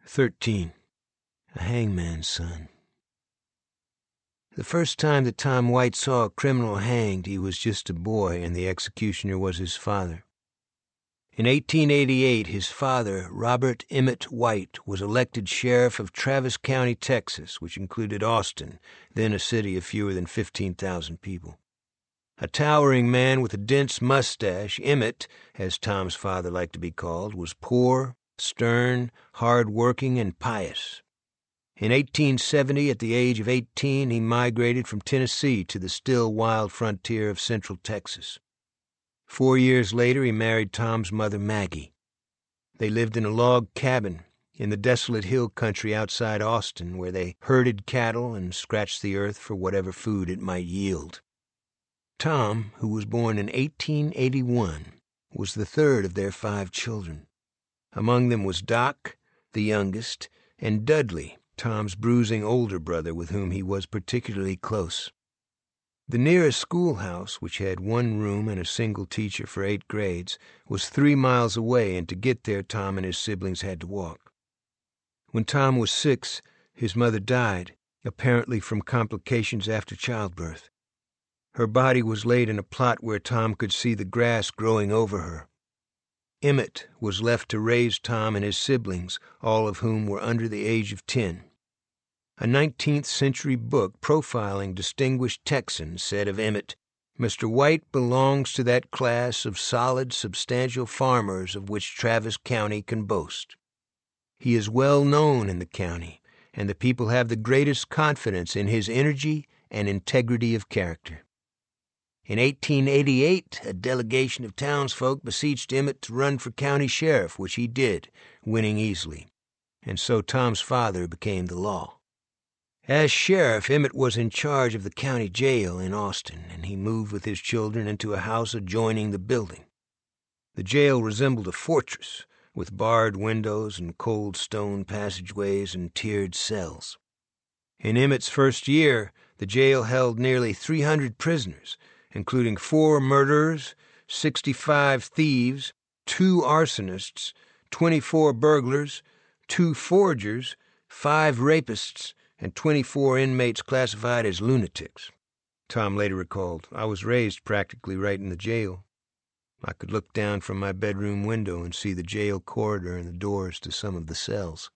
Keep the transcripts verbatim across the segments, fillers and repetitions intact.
Thirteen. A hangman's son. The first time that Tom White saw a criminal hanged, he was just a boy, and the executioner was his father. In eighteen eighty-eight, his father, Robert Emmett White, was elected sheriff of Travis County, Texas, which included Austin, then a city of fewer than fifteen thousand people. A towering man with a dense mustache, Emmett, as Tom's father liked to be called, was poor, stern, hard-working, and pious. In eighteen seventy, at the age of eighteen, he migrated from Tennessee to the still wild frontier of central Texas. Four years later, he married Tom's mother, Maggie. They lived in a log cabin in the desolate hill country outside Austin, where they herded cattle and scratched the earth for whatever food it might yield. Tom, who was born in eighteen eighty-one, was the third of their five children. Among them was Doc, the youngest, and Dudley, Tom's bruising older brother with whom he was particularly close. The nearest schoolhouse, which had one room and a single teacher for eight grades, was three miles away, and to get there Tom and his siblings had to walk. When Tom was six, his mother died, apparently from complications after childbirth. Her body was laid in a plot where Tom could see the grass growing over her. Emmett was left to raise Tom and his siblings, all of whom were under the age of ten. A nineteenth century book profiling distinguished Texans said of Emmett, "Mister White belongs to that class of solid, substantial farmers of which Travis County can boast. He is well known in the county, and the people have the greatest confidence in his energy and integrity of character." In eighteen eighty-eight, a delegation of townsfolk beseeched Emmett to run for county sheriff, which he did, winning easily, and so Tom's father became the law. As sheriff, Emmett was in charge of the county jail in Austin, and he moved with his children into a house adjoining the building. The jail resembled a fortress, with barred windows and cold stone passageways and tiered cells. In Emmett's first year, the jail held nearly three hundred prisoners, including four murderers, sixty-five thieves, two arsonists, twenty-four burglars, two forgers, five rapists, and twenty-four inmates classified as lunatics. Tom later recalled, "I was raised practically right in the jail. I could look down from my bedroom window and see the jail corridor and the doors to some of the cells.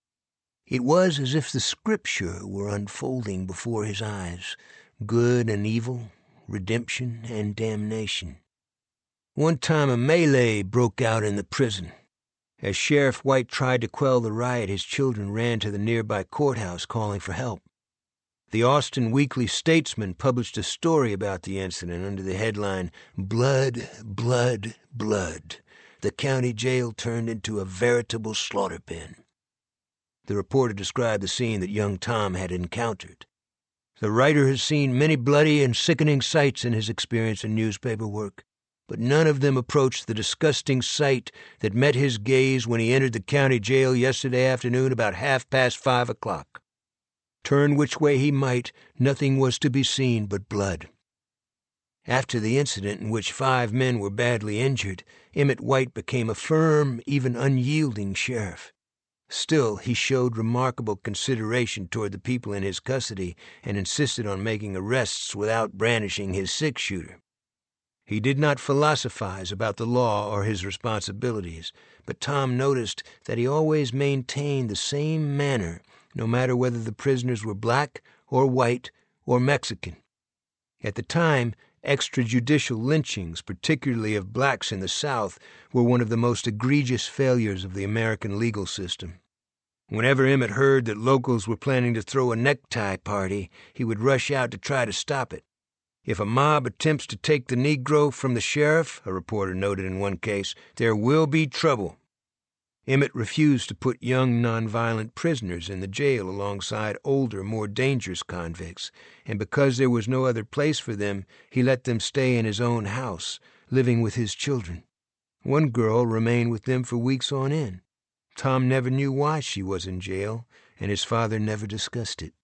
It was as if the scripture were unfolding before his eyes, good and evil, redemption and damnation." One time a melee broke out in the prison. As Sheriff White tried to quell the riot, his children ran to the nearby courthouse calling for help. The Austin Weekly Statesman published a story about the incident under the headline, "Blood, Blood, Blood. The county jail turned into a veritable slaughter pen." The reporter described the scene that young Tom had encountered. The writer has seen many bloody and sickening sights in his experience in newspaper work, but none of them approached the disgusting sight that met his gaze when he entered the county jail yesterday afternoon about half past five o'clock. Turn which way he might, nothing was to be seen but blood. After the incident in which five men were badly injured, Emmett White became a firm, even unyielding sheriff. Still, he showed remarkable consideration toward the people in his custody and insisted on making arrests without brandishing his six-shooter. He did not philosophize about the law or his responsibilities, but Tom noticed that he always maintained the same manner, no matter whether the prisoners were black or white or Mexican. At the time, extrajudicial lynchings, particularly of blacks in the South, were one of the most egregious failures of the American legal system. Whenever Emmett heard that locals were planning to throw a necktie party, he would rush out to try to stop it. "If a mob attempts to take the Negro from the sheriff," a reporter noted in one case, "there will be trouble." Emmett refused to put young nonviolent prisoners in the jail alongside older, more dangerous convicts, and because there was no other place for them, he let them stay in his own house, living with his children. One girl remained with them for weeks on end. Tom never knew why she was in jail, and his father never discussed it.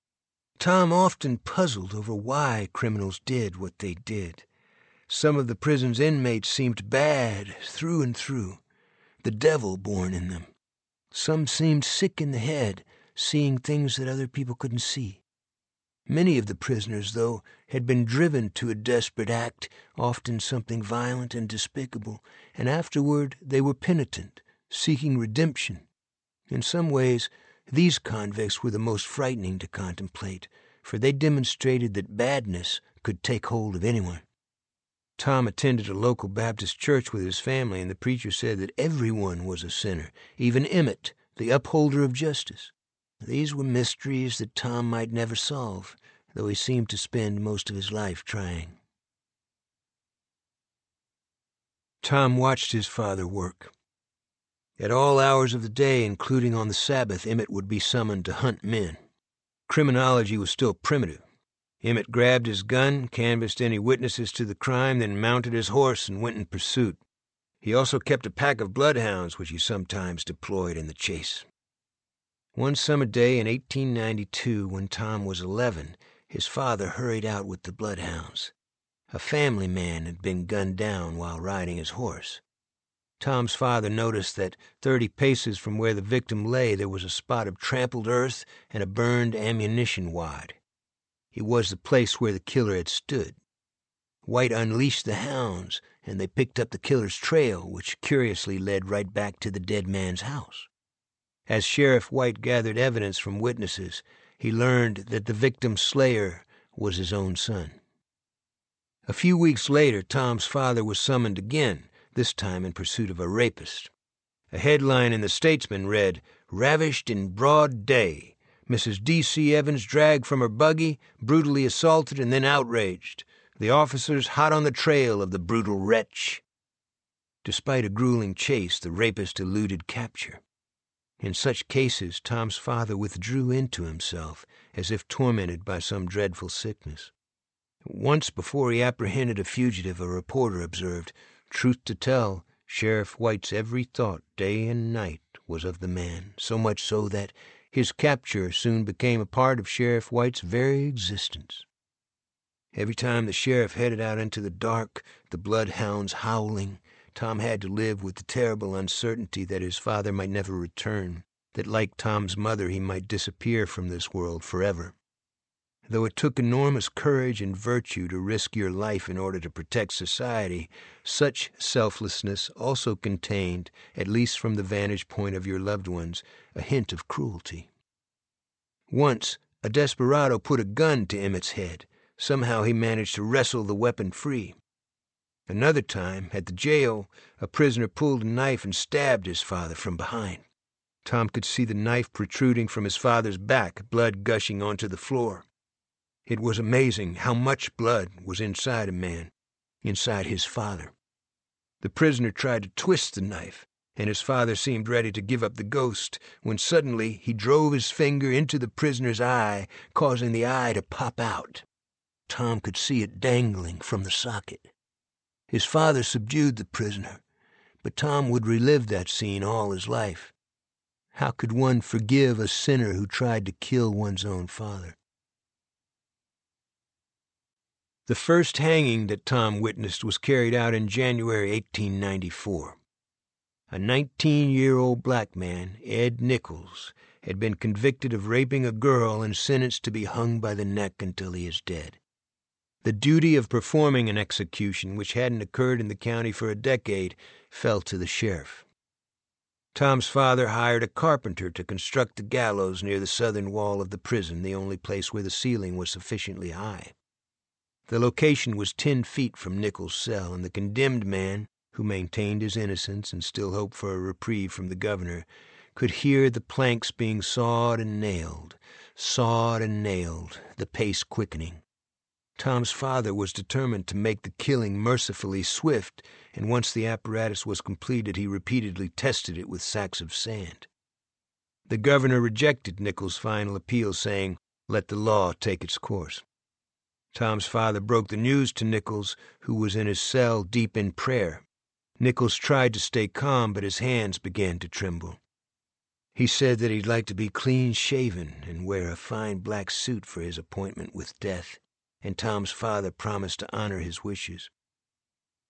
Tom often puzzled over why criminals did what they did. Some of the prison's inmates seemed bad through and through, the devil born in them. Some seemed sick in the head, seeing things that other people couldn't see. Many of the prisoners, though, had been driven to a desperate act, often something violent and despicable, and afterward they were penitent, seeking redemption. In some ways, these convicts were the most frightening to contemplate, for they demonstrated that badness could take hold of anyone. Tom attended a local Baptist church with his family, and the preacher said that everyone was a sinner, even Emmett, the upholder of justice. These were mysteries that Tom might never solve, though he seemed to spend most of his life trying. Tom watched his father work. At all hours of the day, including on the Sabbath, Emmett would be summoned to hunt men. Criminology was still primitive. Emmett grabbed his gun, canvassed any witnesses to the crime, then mounted his horse and went in pursuit. He also kept a pack of bloodhounds, which he sometimes deployed in the chase. One summer day in eighteen ninety-two, when Tom was eleven, his father hurried out with the bloodhounds. A family man had been gunned down while riding his horse. Tom's father noticed that thirty paces from where the victim lay there was a spot of trampled earth and a burned ammunition wad. It was the place where the killer had stood. White unleashed the hounds, and they picked up the killer's trail, which curiously led right back to the dead man's house. As Sheriff White gathered evidence from witnesses, he learned that the victim's slayer was his own son. A few weeks later, Tom's father was summoned again, this time in pursuit of a rapist. A headline in the Statesman read, "Ravished in broad day. Missus D C Evans dragged from her buggy, brutally assaulted, and then outraged. The officers hot on the trail of the brutal wretch." Despite a grueling chase, the rapist eluded capture. In such cases, Tom's father withdrew into himself, as if tormented by some dreadful sickness. Once before he apprehended a fugitive, a reporter observed, "Truth to tell, Sheriff White's every thought, day and night, was of the man, so much so that his capture soon became a part of Sheriff White's very existence." Every time the sheriff headed out into the dark, the bloodhounds howling, Tom had to live with the terrible uncertainty that his father might never return, that like Tom's mother he might disappear from this world forever. Though it took enormous courage and virtue to risk your life in order to protect society, such selflessness also contained, at least from the vantage point of your loved ones, a hint of cruelty. Once, a desperado put a gun to Emmett's head. Somehow he managed to wrestle the weapon free. Another time, at the jail, a prisoner pulled a knife and stabbed his father from behind. Tom could see the knife protruding from his father's back, blood gushing onto the floor. It was amazing how much blood was inside a man, inside his father. The prisoner tried to twist the knife, and his father seemed ready to give up the ghost, when suddenly he drove his finger into the prisoner's eye, causing the eye to pop out. Tom could see it dangling from the socket. His father subdued the prisoner, but Tom would relive that scene all his life. How could one forgive a sinner who tried to kill one's own father? The first hanging that Tom witnessed was carried out in January eighteen ninety-four. A nineteen-year-old black man, Ed Nichols, had been convicted of raping a girl and sentenced to be hung by the neck until he is dead. The duty of performing an execution, which hadn't occurred in the county for a decade, fell to the sheriff. Tom's father hired a carpenter to construct the gallows near the southern wall of the prison, the only place where the ceiling was sufficiently high. The location was ten feet from Nichols' cell, and the condemned man, who maintained his innocence and still hoped for a reprieve from the governor, could hear the planks being sawed and nailed, sawed and nailed, the pace quickening. Tom's father was determined to make the killing mercifully swift, and once the apparatus was completed, he repeatedly tested it with sacks of sand. The governor rejected Nichols' final appeal, saying, "Let the law take its course." Tom's father broke the news to Nichols, who was in his cell deep in prayer. Nichols tried to stay calm, but his hands began to tremble. He said that he'd like to be clean-shaven and wear a fine black suit for his appointment with death, and Tom's father promised to honor his wishes.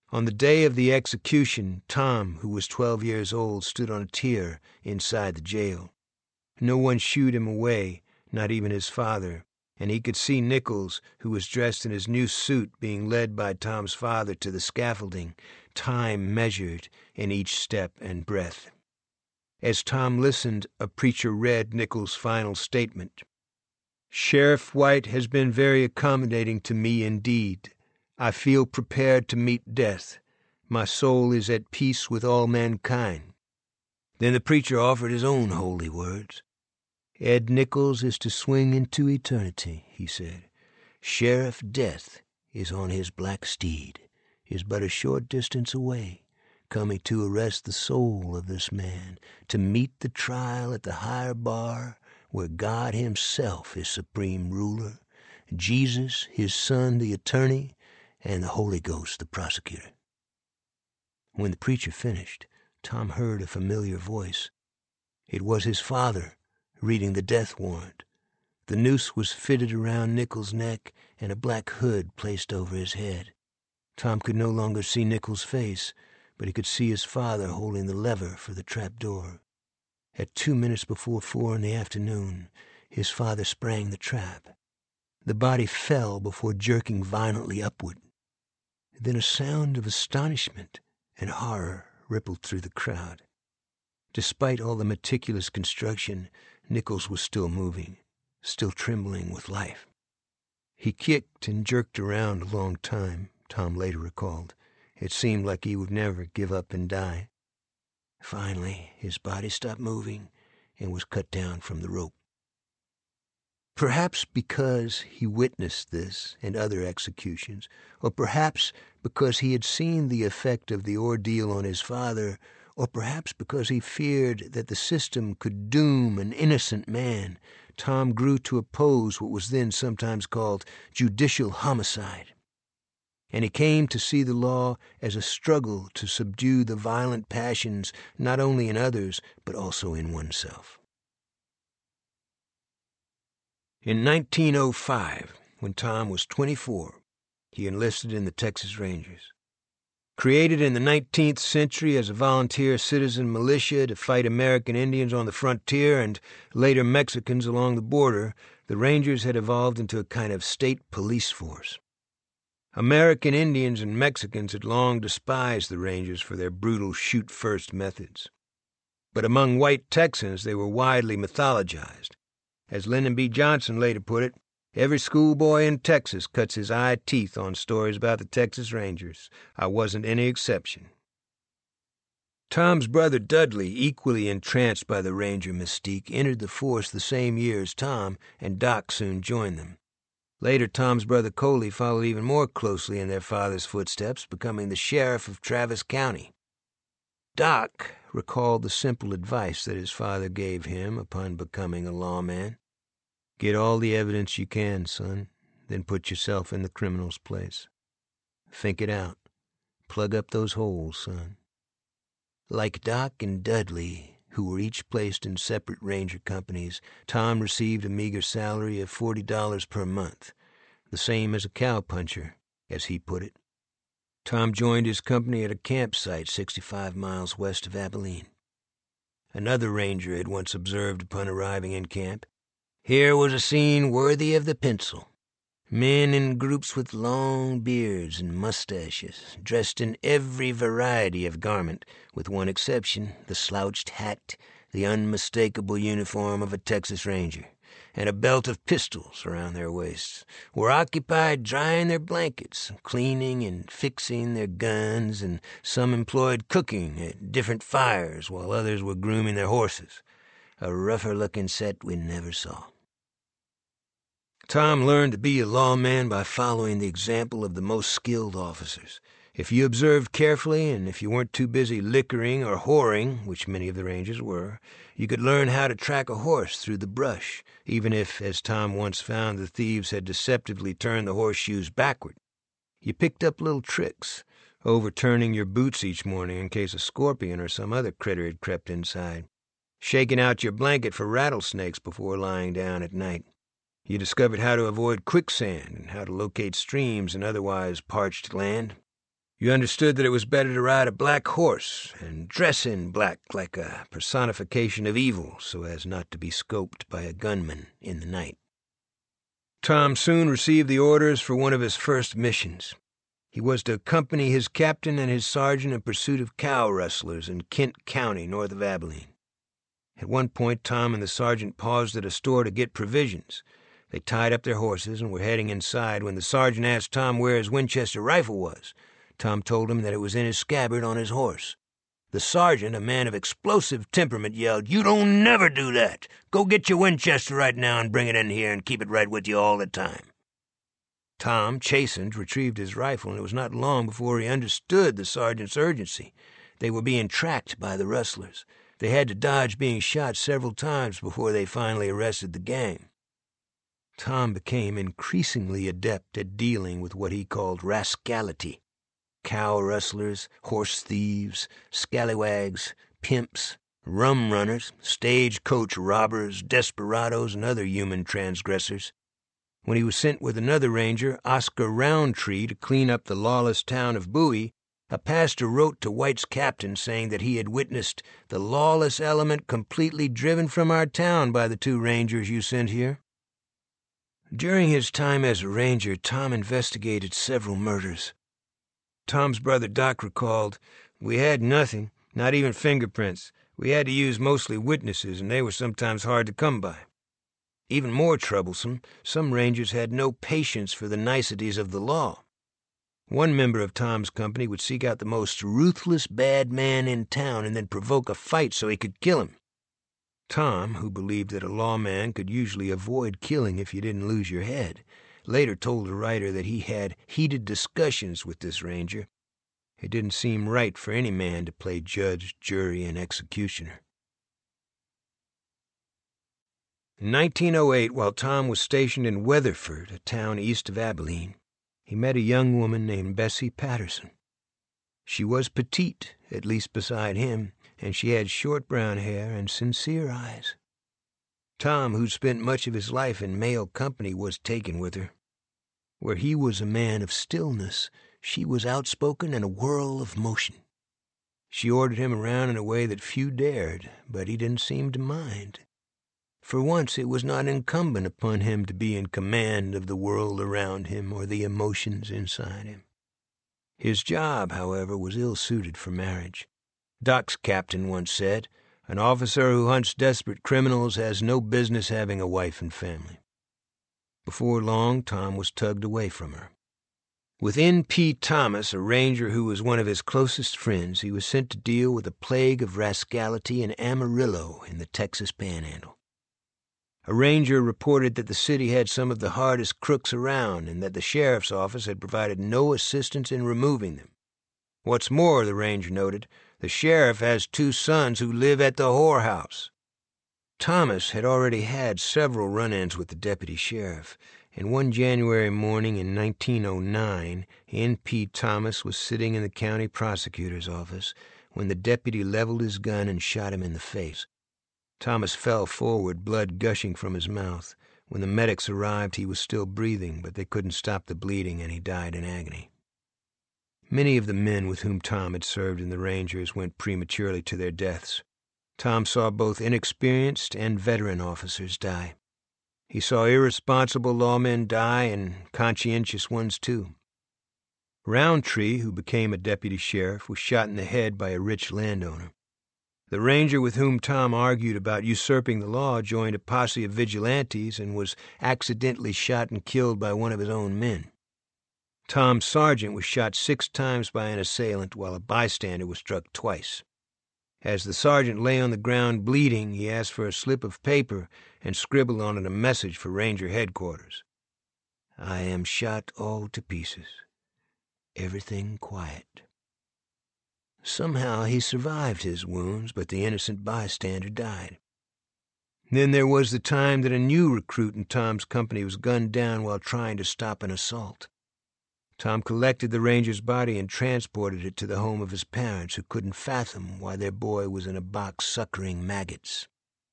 On the day of the execution, Tom, who was twelve years old, stood on a tier inside the jail. No one shooed him away, not even his father, and he could see Nichols, who was dressed in his new suit, being led by Tom's father to the scaffolding, time measured in each step and breath. As Tom listened, a preacher read Nichols' final statement. "Sheriff White has been very accommodating to me indeed. I feel prepared to meet death. My soul is at peace with all mankind." Then the preacher offered his own holy words. "Ed Nichols is to swing into eternity," he said. "Sheriff Death is on his black steed, is but a short distance away, coming to arrest the soul of this man, to meet the trial at the higher bar, where God himself is supreme ruler, Jesus, his Son, the attorney, and the Holy Ghost, the prosecutor." When the preacher finished, Tom heard a familiar voice. It was his father, reading the death warrant. The noose was fitted around Nichols' neck and a black hood placed over his head. Tom could no longer see Nichols' face, but he could see his father holding the lever for the trap door. At two minutes before four in the afternoon, his father sprang the trap. The body fell before jerking violently upward. Then a sound of astonishment and horror rippled through the crowd. Despite all the meticulous construction, Nichols was still moving, still trembling with life. He kicked and jerked around a long time, Tom later recalled. It seemed like he would never give up and die. Finally, his body stopped moving and was cut down from the rope. Perhaps because he witnessed this and other executions, or perhaps because he had seen the effect of the ordeal on his father, or perhaps because he feared that the system could doom an innocent man, Tom grew to oppose what was then sometimes called judicial homicide. And he came to see the law as a struggle to subdue the violent passions not only in others, but also in oneself. In nineteen oh five, when Tom was twenty-four, he enlisted in the Texas Rangers. Created in the nineteenth century as a volunteer citizen militia to fight American Indians on the frontier and later Mexicans along the border, the Rangers had evolved into a kind of state police force. American Indians and Mexicans had long despised the Rangers for their brutal shoot-first methods. But among white Texans they were widely mythologized. As Lyndon B. Johnson later put it, "Every schoolboy in Texas cuts his eye teeth on stories about the Texas Rangers. I wasn't any exception." Tom's brother Dudley, equally entranced by the Ranger mystique, entered the force the same year as Tom, and Doc soon joined them. Later, Tom's brother Coley followed even more closely in their father's footsteps, becoming the sheriff of Travis County. Doc recalled the simple advice that his father gave him upon becoming a lawman. "Get all the evidence you can, son, then put yourself in the criminal's place. Think it out. Plug up those holes, son." Like Doc and Dudley, who were each placed in separate ranger companies, Tom received a meager salary of forty dollars per month, the same as a cowpuncher, as he put it. Tom joined his company at a campsite sixty-five miles west of Abilene. Another ranger had once observed upon arriving in camp, "Here was a scene worthy of the pencil. Men in groups with long beards and mustaches, dressed in every variety of garment, with one exception, the slouched hat, the unmistakable uniform of a Texas Ranger, and a belt of pistols around their waists, were occupied drying their blankets, cleaning and fixing their guns, and some employed cooking at different fires, while others were grooming their horses. A rougher-looking set we never saw." Tom learned to be a lawman by following the example of the most skilled officers. If you observed carefully, and if you weren't too busy liquoring or whoring, which many of the Rangers were, you could learn how to track a horse through the brush, even if, as Tom once found, the thieves had deceptively turned the horseshoes backward. You picked up little tricks, overturning your boots each morning in case a scorpion or some other critter had crept inside, shaking out your blanket for rattlesnakes before lying down at night. You discovered how to avoid quicksand and how to locate streams and otherwise parched land. You understood that it was better to ride a black horse and dress in black like a personification of evil so as not to be scoped by a gunman in the night. Tom soon received the orders for one of his first missions. He was to accompany his captain and his sergeant in pursuit of cow rustlers in Kent County, north of Abilene. At one point, Tom and the sergeant paused at a store to get provisions. They tied up their horses and were heading inside when the sergeant asked Tom where his Winchester rifle was. Tom told him that it was in his scabbard on his horse. The sergeant, a man of explosive temperament, yelled, "You don't never do that! Go get your Winchester right now and bring it in here and keep it right with you all the time." Tom, chastened, retrieved his rifle, and it was not long before he understood the sergeant's urgency. They were being tracked by the rustlers. They had to dodge being shot several times before they finally arrested the gang. Tom became increasingly adept at dealing with what he called rascality. Cow rustlers, horse thieves, scallywags, pimps, rum runners, stagecoach robbers, desperados, and other human transgressors. When he was sent with another ranger, Oscar Roundtree, to clean up the lawless town of Bowie, a pastor wrote to White's captain saying that he had witnessed the lawless element completely driven from our town by the two rangers you sent here. During his time as a ranger, Tom investigated several murders. Tom's brother Doc recalled, "We had nothing, not even fingerprints. We had to use mostly witnesses, and they were sometimes hard to come by. Even more troublesome, some rangers had no patience for the niceties of the law. One member of Tom's company would seek out the most ruthless bad man in town and then provoke a fight so he could kill him. Tom, who believed that a lawman could usually avoid killing if you didn't lose your head, later told a writer that he had heated discussions with this ranger. It didn't seem right for any man to play judge, jury, and executioner. In nineteen oh eight, while Tom was stationed in Weatherford, a town east of Abilene, he met a young woman named Bessie Patterson. She was petite, at least beside him, and she had short brown hair and sincere eyes. Tom, who'd spent much of his life in male company, was taken with her. Where he was a man of stillness, she was outspoken and a whirl of motion. She ordered him around in a way that few dared, but he didn't seem to mind. For once it was not incumbent upon him to be in command of the world around him or the emotions inside him. His job, however, was ill-suited for marriage. Doc's captain once said, "An officer who hunts desperate criminals has no business having a wife and family." Before long, Tom was tugged away from her. With N P Thomas, a ranger who was one of his closest friends, he was sent to deal with a plague of rascality in Amarillo in the Texas Panhandle. A ranger reported that the city had some of the hardest crooks around and that the sheriff's office had provided no assistance in removing them. What's more, the ranger noted, the sheriff has two sons who live at the whorehouse. Thomas had already had several run-ins with the deputy sheriff, and one January morning in nineteen oh nine, N P Thomas was sitting in the county prosecutor's office when the deputy leveled his gun and shot him in the face. Thomas fell forward, blood gushing from his mouth. When the medics arrived, he was still breathing, but they couldn't stop the bleeding, and he died in agony. Many of the men with whom Tom had served in the Rangers went prematurely to their deaths. Tom saw both inexperienced and veteran officers die. He saw irresponsible lawmen die and conscientious ones, too. Roundtree, who became a deputy sheriff, was shot in the head by a rich landowner. The ranger with whom Tom argued about usurping the law joined a posse of vigilantes and was accidentally shot and killed by one of his own men. Tom's sergeant was shot six times by an assailant, while a bystander was struck twice. As the sergeant lay on the ground bleeding, he asked for a slip of paper and scribbled on it a message for Ranger headquarters. "I am shot all to pieces. Everything quiet." Somehow he survived his wounds, but the innocent bystander died. Then there was the time that a new recruit in Tom's company was gunned down while trying to stop an assault. Tom collected the ranger's body and transported it to the home of his parents, who couldn't fathom why their boy was in a box suckering maggots.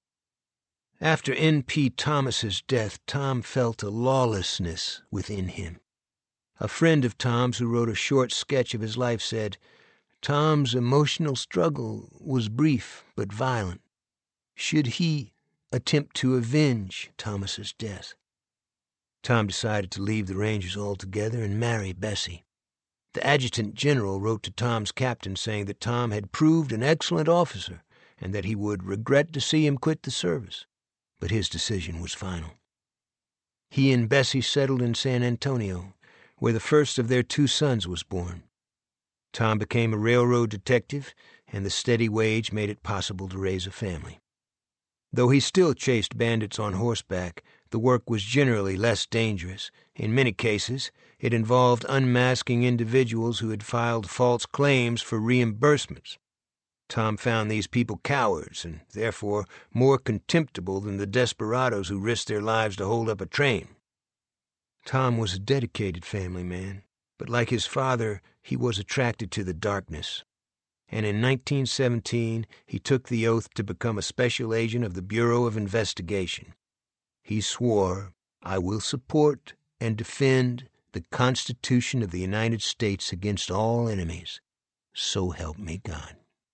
After N P Thomas's death, Tom felt a lawlessness within him. A friend of Tom's who wrote a short sketch of his life said, "Tom's emotional struggle was brief but violent. Should he attempt to avenge Thomas's death?" Tom decided to leave the Rangers altogether and marry Bessie. The adjutant general wrote to Tom's captain saying that Tom had proved an excellent officer and that he would regret to see him quit the service, but his decision was final. He and Bessie settled in San Antonio, where the first of their two sons was born. Tom became a railroad detective, and the steady wage made it possible to raise a family. Though he still chased bandits on horseback, the work was generally less dangerous. In many cases, it involved unmasking individuals who had filed false claims for reimbursements. Tom found these people cowards and, therefore, more contemptible than the desperados who risked their lives to hold up a train. Tom was a dedicated family man, but like his father, he was attracted to the darkness. And in nineteen seventeen, he took the oath to become a special agent of the Bureau of Investigation. He swore, "I will support and defend the Constitution of the United States against all enemies. So help me God."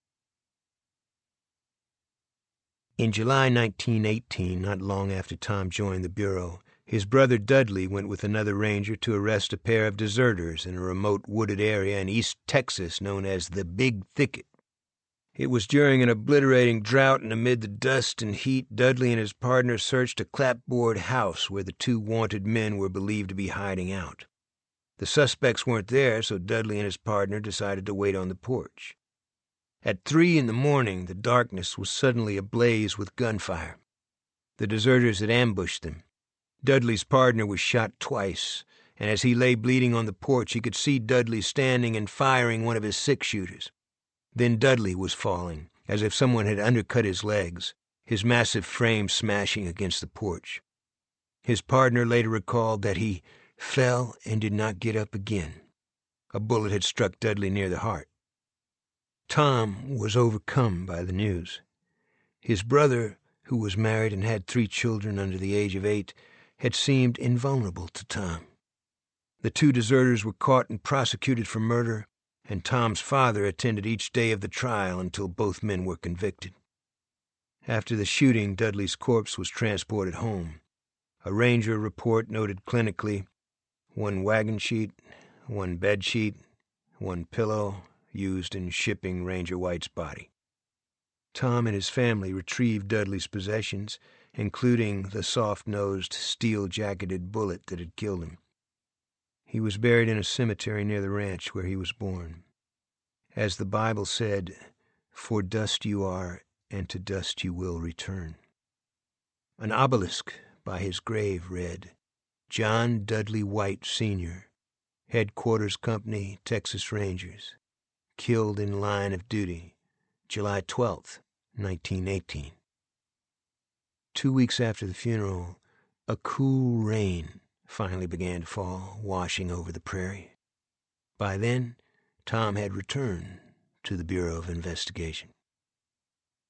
In July nineteen eighteen, not long after Tom joined the Bureau, his brother Dudley went with another ranger to arrest a pair of deserters in a remote wooded area in East Texas known as the Big Thicket. It was during an obliterating drought, and amid the dust and heat, Dudley and his partner searched a clapboard house where the two wanted men were believed to be hiding out. The suspects weren't there, so Dudley and his partner decided to wait on the porch. At three in the morning, the darkness was suddenly ablaze with gunfire. The deserters had ambushed them. Dudley's partner was shot twice, and as he lay bleeding on the porch, he could see Dudley standing and firing one of his six-shooters. Then Dudley was falling, as if someone had undercut his legs, his massive frame smashing against the porch. His partner later recalled that he fell and did not get up again. A bullet had struck Dudley near the heart. Tom was overcome by the news. His brother, who was married and had three children under the age of eight, had seemed invulnerable to Tom. The two deserters were caught and prosecuted for murder, and Tom's father attended each day of the trial until both men were convicted. After the shooting, Dudley's corpse was transported home. A ranger report noted clinically, one wagon sheet, one bed sheet, one pillow used in shipping Ranger White's body. Tom and his family retrieved Dudley's possessions, including the soft-nosed, steel-jacketed bullet that had killed him. He was buried in a cemetery near the ranch where he was born. As the Bible said, "For dust you are, and to dust you will return." An obelisk by his grave read, "John Dudley White, Senior, Headquarters Company, Texas Rangers, killed in line of duty, July twelfth, nineteen eighteen." Two weeks after the funeral, a cool rain finally began to fall, washing over the prairie. By then, Tom had returned to the Bureau of Investigation.